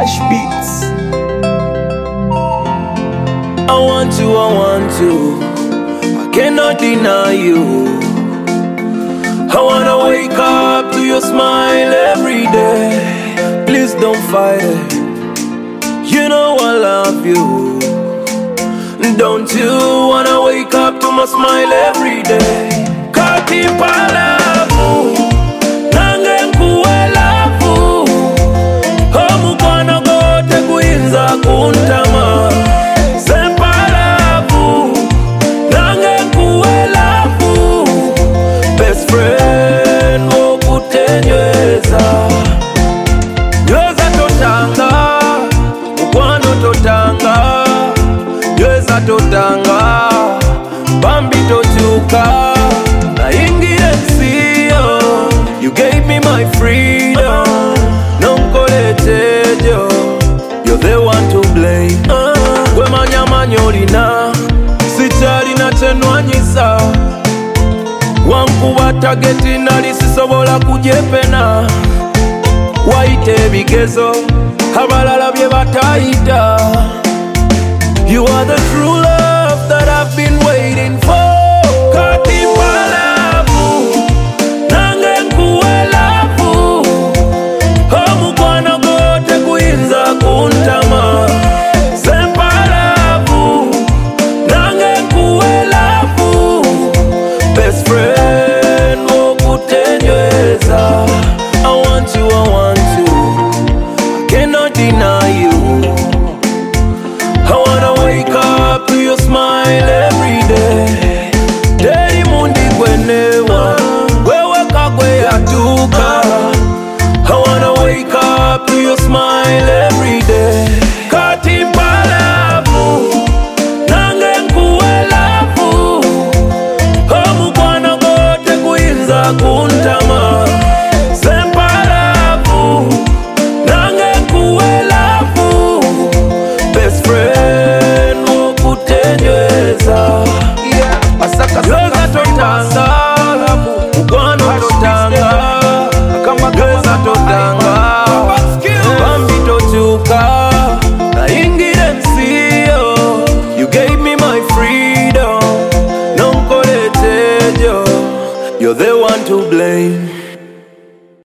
Ash Beats. I want you, I cannot deny you. I wanna wake up to your smile every day. Please don't fight it, you know I love you. Don't you wanna wake up to my smile every day? Kati palavu, nange nkuwe lavu. Omukwano gote kuyinza kuntama. Sempalavu, nange nkuwe lavu. Best friend wokutenyweza. Nyweza totanga, mukwano totanga. Nyweza totanga, bambi tochuka. Naingire nsiyo, you gave me my freedom. Nonkoletejo, you're the one to blame. Gwe manya olina, sikyalina kyenwanyisa. Wankuba tageti nali sisobola kujepena. Wayita ebigezo, abalala bye batayita. You are the true love that I've been waiting for.